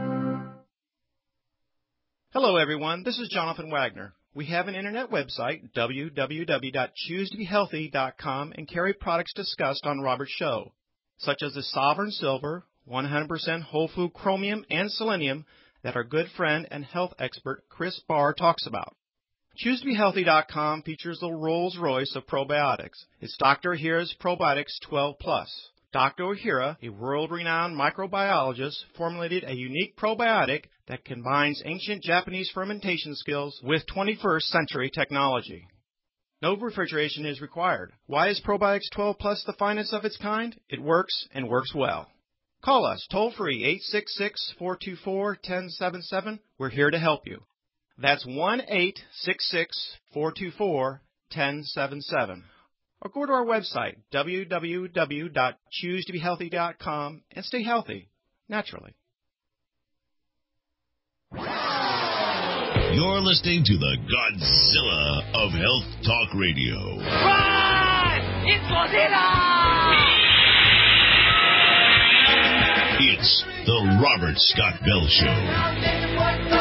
Hello, everyone. This is Jonathan Wagner. We have an internet website, w w w dot choose to be healthy dot com, and carry products discussed on Robert's show, such as the Sovereign Silver, one hundred percent whole food chromium and selenium that our good friend and health expert Chris Barr talks about. choose to be healthy dot com features the Rolls-Royce of probiotics. It's Doctor Ohhira's Probiotics twelve plus. Doctor Ohhira, a world-renowned microbiologist, formulated a unique probiotic that combines ancient Japanese fermentation skills with twenty-first century technology. No refrigeration is required. Why is Probiotics twelve plus the finest of its kind? It works and works well. Call us toll-free eight six six, four two four, one zero seven seven. We're here to help you. That's one eight six six, four two four, one zero seven seven. Or go to our website, w w w dot choose to be healthy dot com, and stay healthy, naturally. You're listening to the Godzilla of Health Talk Radio. Run! It's Godzilla! It's the Robert Scott Bell Show.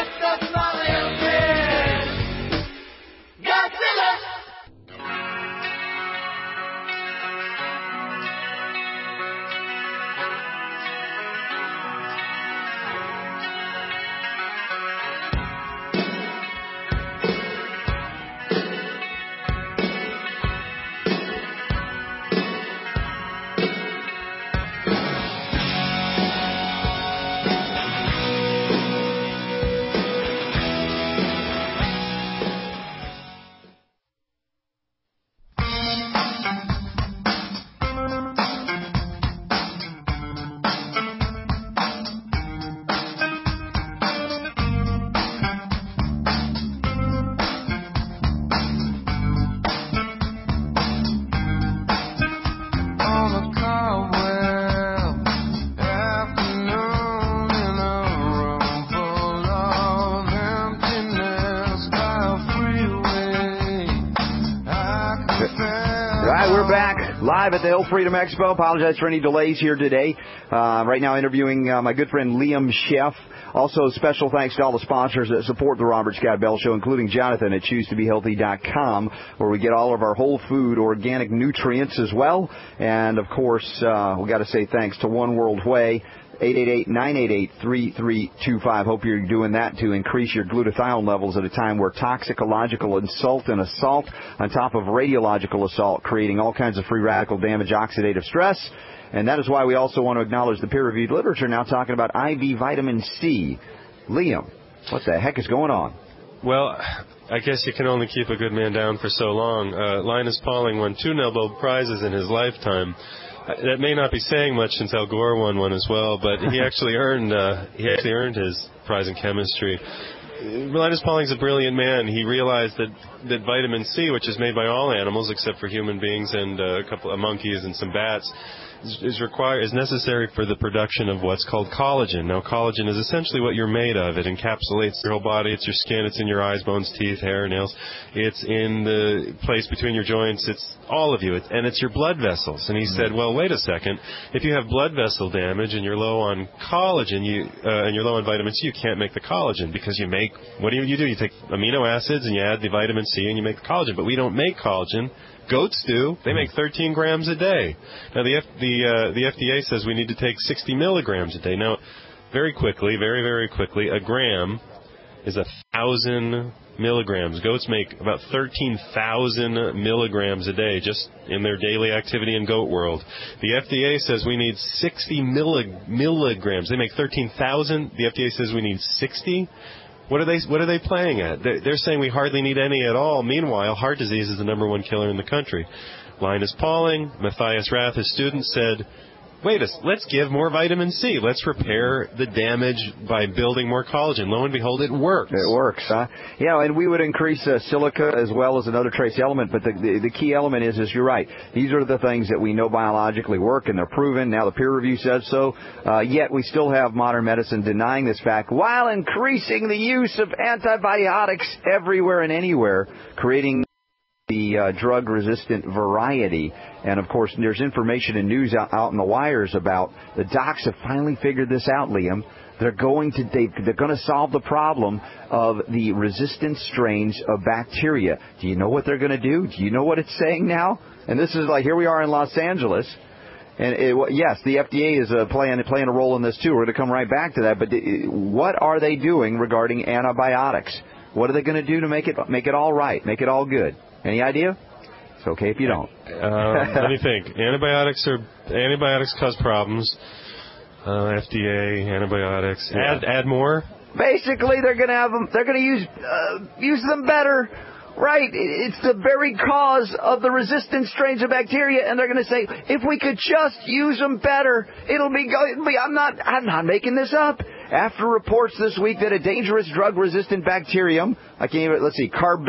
Live at the Health Freedom Expo. Apologize for any delays here today. Uh, right now interviewing uh, my good friend Liam Sheff. Also, special thanks to all the sponsors that support the Robert Scott Bell Show, including Jonathan at choose to be healthy dot com, where we get all of our whole food organic nutrients as well. And, of course, uh, we got to say thanks to One World Whey. eight eight eight, nine eight eight, three three two five. Hope you're doing that to increase your glutathione levels at a time where toxicological insult and assault on top of radiological assault, creating all kinds of free radical damage, oxidative stress. And that is why we also want to acknowledge the peer-reviewed literature now talking about I V vitamin C. Liam, what the heck is going on? Well, I guess you can only keep a good man down for so long. Uh, Linus Pauling won two Nobel Prizes in his lifetime. That may not be saying much since Al Gore won one as well, but he actually earned uh, he actually earned his prize in chemistry. Linus Pauling's a brilliant man. He realized that, that vitamin C, which is made by all animals except for human beings and uh, a couple of monkeys and some bats, is required is necessary for the production of what's called collagen. Now, collagen is essentially what you're made of. It encapsulates your whole body. It's your skin. It's in your eyes, bones, teeth, hair, nails. It's in the place between your joints. It's all of you. It, and it's your blood vessels. And he mm-hmm. said, well, wait a second. If you have blood vessel damage and you're low on collagen, you uh, and you're low on vitamin C, you can't make the collagen because you make, what do you, you do? You take amino acids and you add the vitamin C and you make the collagen. But we don't make collagen. Goats do. They make thirteen grams a day. Now, the F, the uh, the F D A says we need to take sixty milligrams a day. Now, very quickly, very, very quickly, a gram is a thousand milligrams. Goats make about thirteen thousand milligrams a day just in their daily activity in goat world. The F D A says we need sixty milli- milligrams. They make thirteen thousand. The F D A says we need sixty. What are they What are they playing at? They're saying we hardly need any at all. Meanwhile, heart disease is the number one killer in the country. Linus Pauling, Matthias Rath, his student, said, wait a let's give more vitamin C. Let's repair the damage by building more collagen. Lo and behold, it works. It works, huh? Yeah, and we would increase uh, silica as well as another trace element, but the, the the key element is, is you're right. These are the things that we know biologically work, and they're proven. Now the peer review says so. Uh, yet we still have modern medicine denying this fact while increasing the use of antibiotics everywhere and anywhere, creating the uh, drug-resistant variety. And, of course, there's information and news out, out in the wires about the docs have finally figured this out, Liam. They're going to they, they're going to solve the problem of the resistant strains of bacteria. Do you know what they're going to do? Do you know what it's saying now? And this is like, here we are in Los Angeles. And it, yes, the F D A is uh, playing playing a role in this, too. We're going to come right back to that. But what are they doing regarding antibiotics? What are they going to do to make it make it all right, make it all good? Any idea? It's okay if you don't. Uh, let me think. Antibiotics are antibiotics cause problems. Uh, F D A, antibiotics. Yeah. Add add more. Basically, they're going to have them. They're going to use uh, use them better. Right. It's the very cause of the resistant strains of bacteria, and they're going to say, if we could just use them better, it'll be. It'll be I'm not. I'm not making this up. After reports this week that a dangerous drug-resistant bacterium, I can't even, let's see, carb,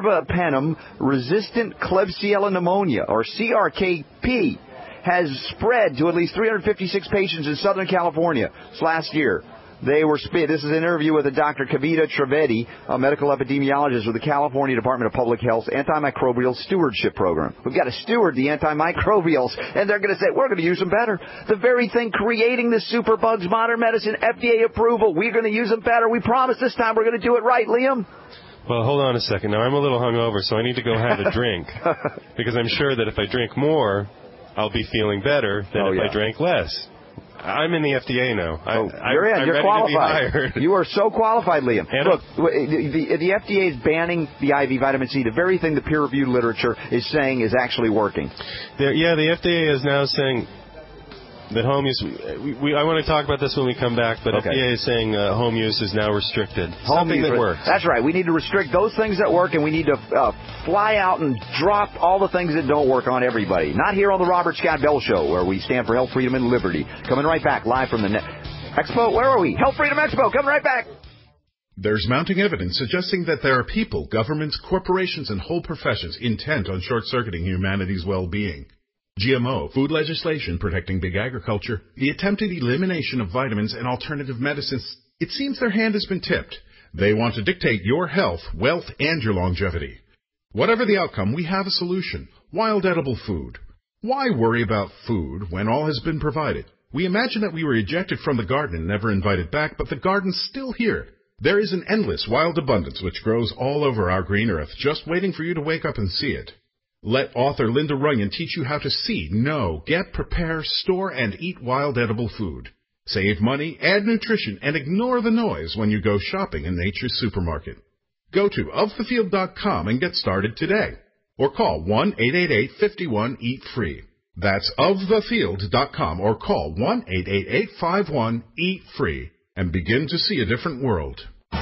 carbapenem-resistant Klebsiella pneumonia, or C R K P, has spread to at least three hundred fifty-six patients in Southern California this last year. They were. This is an interview with a Doctor Kavita Trivedi, a medical epidemiologist with the California Department of Public Health's Antimicrobial Stewardship Program. We've got to steward the antimicrobials, and they're going to say, we're going to use them better. The very thing creating the superbugs, modern medicine, F D A approval, we're going to use them better. We promise this time we're going to do it right, Liam. Well, hold on a second. Now, I'm a little hungover, so I need to go have a drink, because I'm sure that if I drink more, I'll be feeling better than oh, if yeah. I drank less. I'm in the F D A now. I, oh, you're in. I'm you're ready qualified. To be hired. You are so qualified, Liam. And Look, the, the, the F D A is banning the I V vitamin C. The very thing the peer-reviewed literature is saying is actually working. There, yeah, the F D A is now saying that home use. We, we, I want to talk about this when we come back, but okay. F D A is saying uh, home use is now restricted. Home Something use, that works. That's right. We need to restrict those things that work, and we need to uh, fly out and drop all the things that don't work on everybody. Not here on the Robert Scott Bell Show, where we stand for health, freedom, and liberty. Coming right back, live from the net. Expo. Where are we? Health, Freedom Expo. Coming right back. There's mounting evidence suggesting that there are people, governments, corporations, and whole professions intent on short-circuiting humanity's well-being. G M O, food legislation protecting big agriculture, the attempted elimination of vitamins and alternative medicines, it seems their hand has been tipped. They want to dictate your health, wealth, and your longevity. Whatever the outcome, we have a solution. Wild edible food. Why worry about food when all has been provided? We imagine that we were ejected from the garden and never invited back, but the garden's still here. There is an endless wild abundance which grows all over our green earth, just waiting for you to wake up and see it. Let author Linda Runyon teach you how to see, know, get, prepare, store, and eat wild edible food. Save money, add nutrition, and ignore the noise when you go shopping in Nature's Supermarket. Go to of the field dot com and get started today. Or call one eight eight eight, five one, eat free. That's of the field dot com or call one eight eight eight, five one, eat free and begin to see a different world.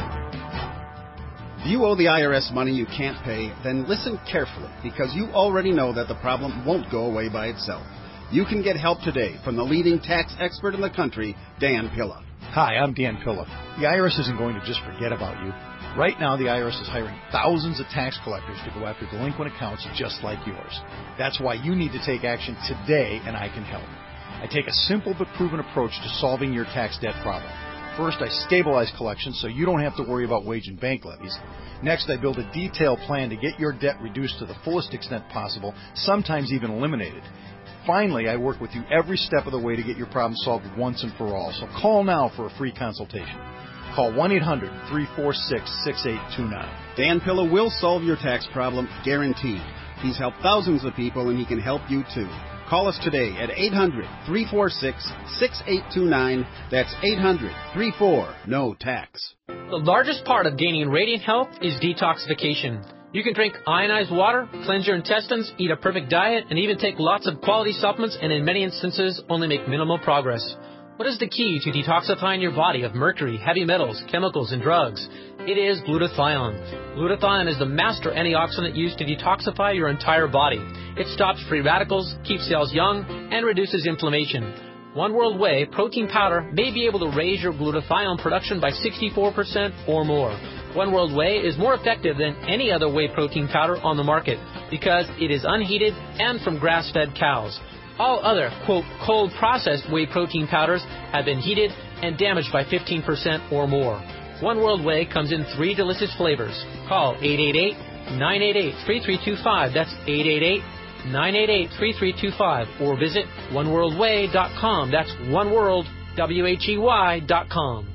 If you owe the I R S money you can't pay, then listen carefully, because you already know that the problem won't go away by itself. You can get help today from the leading tax expert in the country, Dan Pilla. Hi, I'm Dan Pilla. The I R S isn't going to just forget about you. Right now, the I R S is hiring thousands of tax collectors to go after delinquent accounts just like yours. That's why you need to take action today, and I can help. I take a simple but proven approach to solving your tax debt problem. First, I stabilize collections so you don't have to worry about wage and bank levies. Next, I build a detailed plan to get your debt reduced to the fullest extent possible, sometimes even eliminated. Finally, I work with you every step of the way to get your problem solved once and for all. So call now for a free consultation. Call one eight hundred, three four six, six eight two nine. Dan Pilla will solve your tax problem, guaranteed. He's helped thousands of people, and he can help you too. Call us today at eight hundred, three four six, six eight two nine. That's eight hundred, three four, N O tax. The largest part of gaining radiant health is detoxification. You can drink ionized water, cleanse your intestines, eat a perfect diet, and even take lots of quality supplements, and in many instances only make minimal progress. What is the key to detoxifying your body of mercury, heavy metals, chemicals, and drugs? It is glutathione. Glutathione is the master antioxidant used to detoxify your entire body. It stops free radicals, keeps cells young, and reduces inflammation. One World Whey protein powder may be able to raise your glutathione production by sixty-four percent or more. One World Whey is more effective than any other whey protein powder on the market because it is unheated and from grass-fed cows. All other, quote, cold-processed whey protein powders have been heated and damaged by fifteen percent or more. One World Whey comes in three delicious flavors. Call eight eight eight, nine eight eight, three three two five. That's eight eight eight, nine eight eight, three three two five. Or visit one world way dot com. That's oneworld, W H E Y dot com.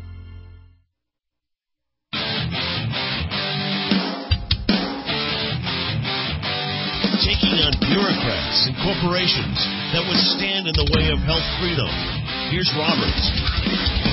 Taking on bureaucrats and corporations that would stand in the way of health freedom. Here's Robert.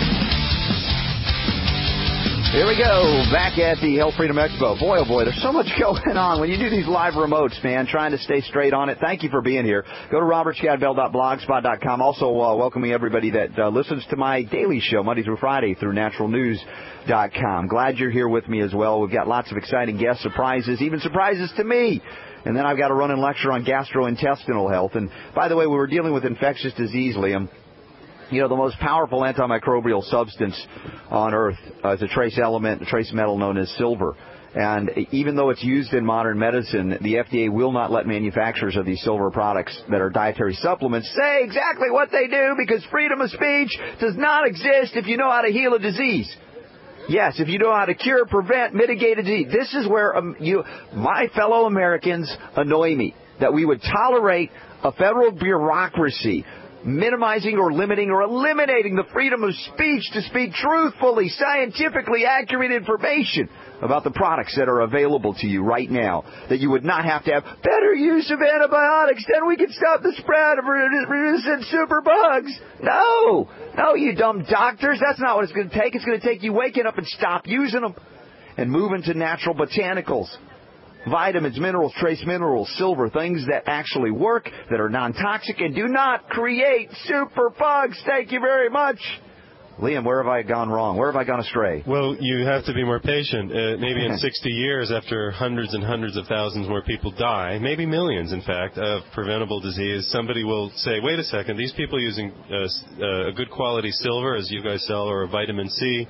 Here we go, back at the Health Freedom Expo. Boy, oh boy, there's so much going on when you do these live remotes, man, trying to stay straight on it. Thank you for being here. Go to robert scott bell dot blogspot dot com. Also, uh, welcoming everybody that uh, listens to my daily show, Monday through Friday, through natural news dot com. Glad you're here with me as well. We've got lots of exciting guest surprises, even surprises to me. And then I've got a running lecture on gastrointestinal health. And by the way, we were dealing with infectious disease, Liam. You know, the most powerful antimicrobial substance on Earth uh, is a trace element, a trace metal known as silver. And even though it's used in modern medicine, the F D A will not let manufacturers of these silver products that are dietary supplements say exactly what they do because freedom of speech does not exist if you know how to heal a disease. Yes, if you know how to cure, prevent, mitigate a disease. This is where um, you, my fellow Americans annoy me, that we would tolerate a federal bureaucracy minimizing or limiting or eliminating the freedom of speech to speak truthfully, scientifically accurate information about the products that are available to you right now, that you would not have to have better use of antibiotics, then we can stop the spread of resistant superbugs. No, no, you dumb doctors, that's not what it's going to take. It's going to take you waking up and stop using them and moving to natural botanicals. Vitamins, minerals, trace minerals, silver, things that actually work, that are non-toxic, and do not create super bugs. Thank you very much. Liam, where have I gone wrong? Where have I gone astray? Well, you have to be more patient. Uh, maybe in sixty years, after hundreds and hundreds of thousands more people die, maybe millions, in fact, of preventable disease, somebody will say, wait a second, these people using uh, uh, a good quality silver, as you guys sell, or a vitamin C,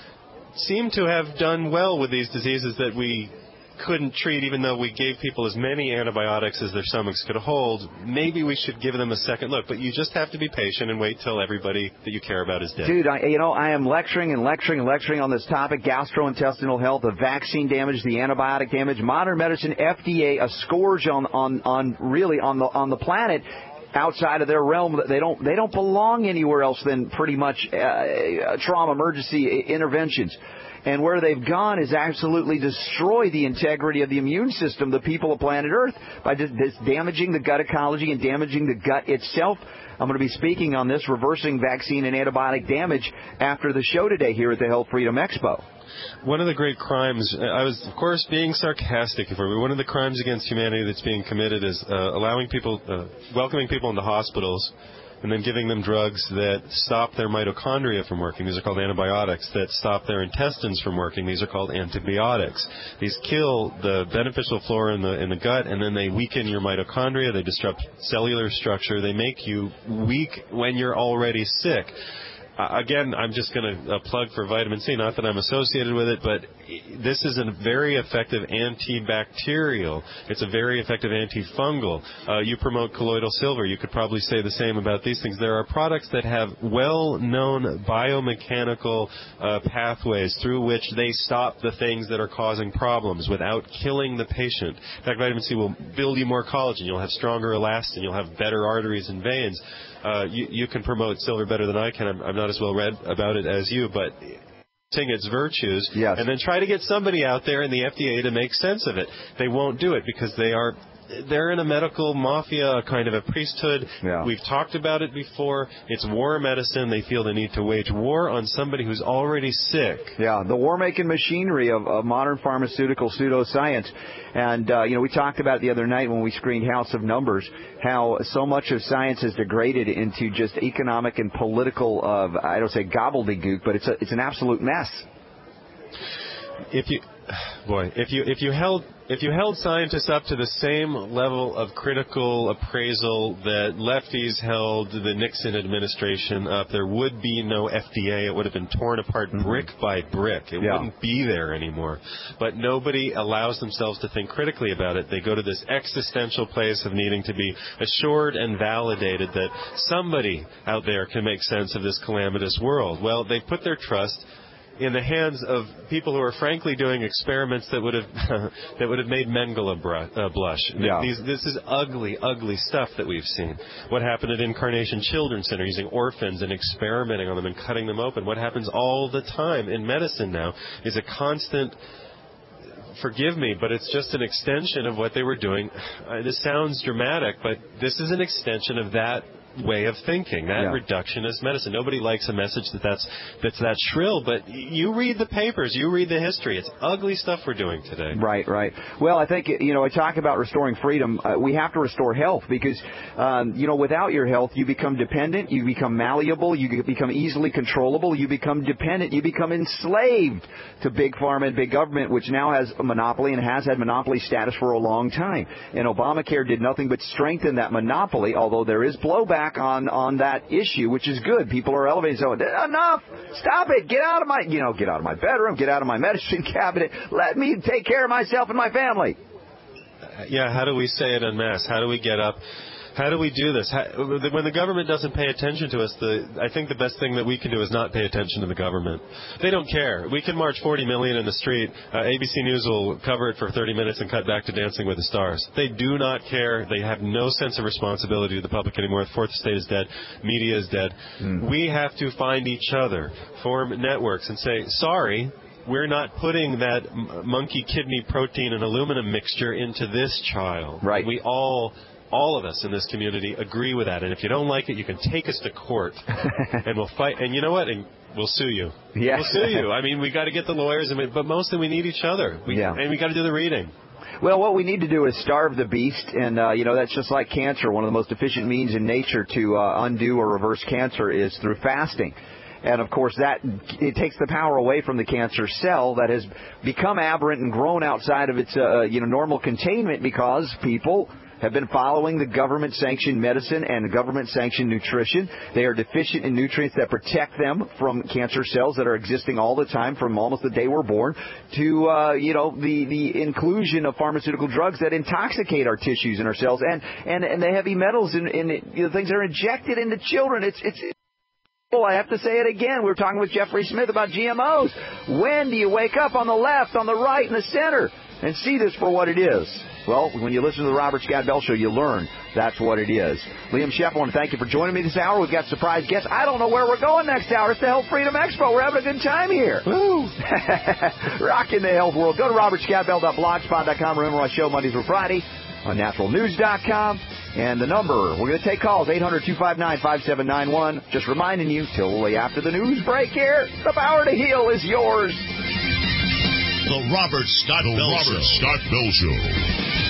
seem to have done well with these diseases that we couldn't treat, even though we gave people as many antibiotics as their stomachs could hold. Maybe we should give them a second look, but you just have to be patient and wait till everybody that you care about is dead. Dude, I, you know, I am lecturing and lecturing and lecturing on this topic, gastrointestinal health, the vaccine damage, the antibiotic damage, modern medicine, F D A, a scourge on, on, on really on the on the planet. Outside of their realm, they don't they don't belong anywhere else than pretty much uh, trauma emergency interventions. And where they've gone is absolutely destroy the integrity of the immune system, the people of planet Earth, by just damaging the gut ecology and damaging the gut itself. I'm going to be speaking on this, reversing vaccine and antibiotic damage, after the show today here at the Health Freedom Expo. One of the great crimes, I was, of course, being sarcastic. One of the crimes against humanity that's being committed is uh, allowing people, uh, welcoming people into hospitals and then giving them drugs that stop their mitochondria from working. These are called antibiotics. That stop their intestines from working. These are called antibiotics. These kill the beneficial flora in the in the gut, and then they weaken your mitochondria. They disrupt cellular structure. They make you weak when you're already sick. Uh, again, I'm just going to uh, plug for vitamin C, not that I'm associated with it, but this is a very effective antibacterial. It's a very effective antifungal. Uh, you promote colloidal silver. You could probably say the same about these things. There are products that have well-known biomechanical uh, pathways through which they stop the things that are causing problems without killing the patient. In fact, vitamin C will build you more collagen. You'll have stronger elastin. You'll have better arteries and veins. Uh, you, you can promote silver better than I can. I'm, I'm not as well read about it as you, but sing its virtues, yes. and then try to get somebody out there in the F D A to make sense of it. They won't do it because they are they're in a medical mafia, kind of a priesthood. Yeah. We've talked about it before. It's war medicine. They feel the need to wage war on somebody who's already sick. Yeah, the war-making machinery of, of modern pharmaceutical pseudoscience. And, uh, you know, we talked about it the other night when we screened House of Numbers, how so much of science has degraded into just economic and political, uh, I don't say gobbledygook, but it's a, it's an absolute mess. If you... Boy, if you if you held if you held scientists up to the same level of critical appraisal that lefties held the Nixon administration up, there would be no F D A. It would have been torn apart brick by brick. It Yeah. wouldn't be there anymore. But nobody allows themselves to think critically about it. They go to this existential place of needing to be assured and validated that somebody out there can make sense of this calamitous world. Well, they put their trust in the hands of people who are frankly doing experiments that would have that would have made Mengele uh, blush. Yeah. These, this is ugly, ugly stuff that we've seen. What happened at Incarnation Children's Center, using orphans and experimenting on them and cutting them open. What happens all the time in medicine now is a constant... Forgive me, but it's just an extension of what they were doing. Uh, this sounds dramatic, but this is an extension of that way of thinking, that Yeah. reductionist medicine. Nobody likes a message that that's, that's that shrill, but you read the papers, you read the history. It's ugly stuff we're doing today. Right, right. Well, I think, you know, I talk about restoring freedom. Uh, we have to restore health because, um, you know, without your health, you become dependent, you become malleable, you become easily controllable, you become dependent, you become enslaved to big pharma and big government, which now has a monopoly and has had monopoly status for a long time. And Obamacare did nothing but strengthen that monopoly, although there is blowback on on that issue, which is good. People are elevating, so enough, stop it, get out of my, you know, get out of my bedroom, get out of my medicine cabinet, let me take care of myself and my family. Yeah, how do we say it en masse? How do we get up? How do we do this? How, when the government doesn't pay attention to us, the, I think the best thing that we can do is not pay attention to the government. They don't care. We can march forty million in the street. Uh, A B C News will cover it for thirty minutes and cut back to Dancing with the Stars. They do not care. They have no sense of responsibility to the public anymore. The fourth estate is dead. Media is dead. Mm. We have to find each other, form networks, and say, sorry, we're not putting that m- monkey kidney protein and aluminum mixture into this child. Right. We all... All of us in this community agree with that. And if you don't like it, you can take us to court, and we'll fight. And you know what? And we'll sue you. Yeah. We'll sue you. I mean, we got to get the lawyers, and we, but mostly we need each other. We, yeah. And we got to do the reading. Well, what we need to do is starve the beast, and, uh, you know, that's just like cancer. One of the most efficient means in nature to uh, undo or reverse cancer is through fasting. And, of course, that it takes the power away from the cancer cell that has become aberrant and grown outside of its, uh, you know, normal containment because people have been following the government-sanctioned medicine and government-sanctioned nutrition. They are deficient in nutrients that protect them from cancer cells that are existing all the time from almost the day we're born to, uh, you know, the, the inclusion of pharmaceutical drugs that intoxicate our tissues and our cells and, and, and the heavy metals and, and you know, things that are injected into children. It's, it's, Well, I have to say it again. We were talking with Jeffrey Smith about G M Os. When do you wake up on the left, on the right, and the center and see this for what it is? Well, when you listen to the Robert Scott Bell Show, you learn that's what it is. Liam Sheff, I want to thank you for joining me this hour. We've got surprise guests. I don't know where we're going next hour. It's the Health Freedom Expo. We're having a good time here. Woo! Rocking the health world. Go to robert scott bell dot blogspot dot com. Remember, our show Monday through Friday on natural news dot com. And the number, we're going to take calls, eight hundred, two five nine, five seven nine one. Just reminding you, till after the news break here, the power to heal is yours. The Robert Scott Bell Show. Robert Scott Bell Show.